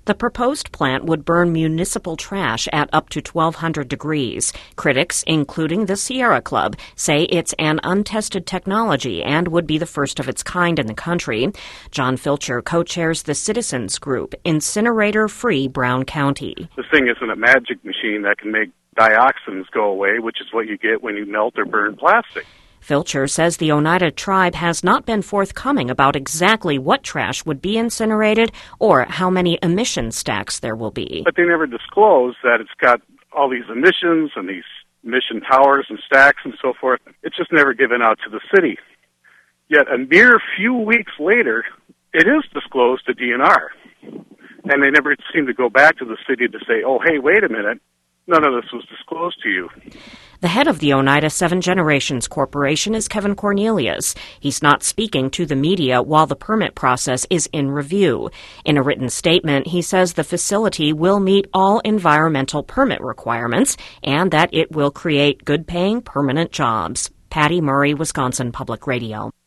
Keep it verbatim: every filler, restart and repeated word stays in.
The proposed plant would burn municipal trash at up to twelve hundred degrees. Critics, including the Sierra Club, say it's an untested technology and would be the first of its kind in the country. John Filcher co-chairs the Citizens Group, Incinerator-Free Brown County. This thing isn't a magic machine that can make dioxins go away, which is what you get when you melt or burn plastic. Filcher says the Oneida tribe has not been forthcoming about exactly what trash would be incinerated or how many emission stacks there will be. But they never disclose that it's got all these emissions and these emission towers and stacks and so forth. It's just never given out to the city. Yet a mere few weeks later, it is disclosed to D N R. And they never seem to go back to the city to say, oh, hey, wait a minute, none of this was disclosed to you. The head of the Oneida Seven Generations Corporation is Kevin Cornelius. He's not speaking to the media while the permit process is in review. In a written statement, he says the facility will meet all environmental permit requirements and that it will create good-paying permanent jobs. Patty Murray, Wisconsin Public Radio.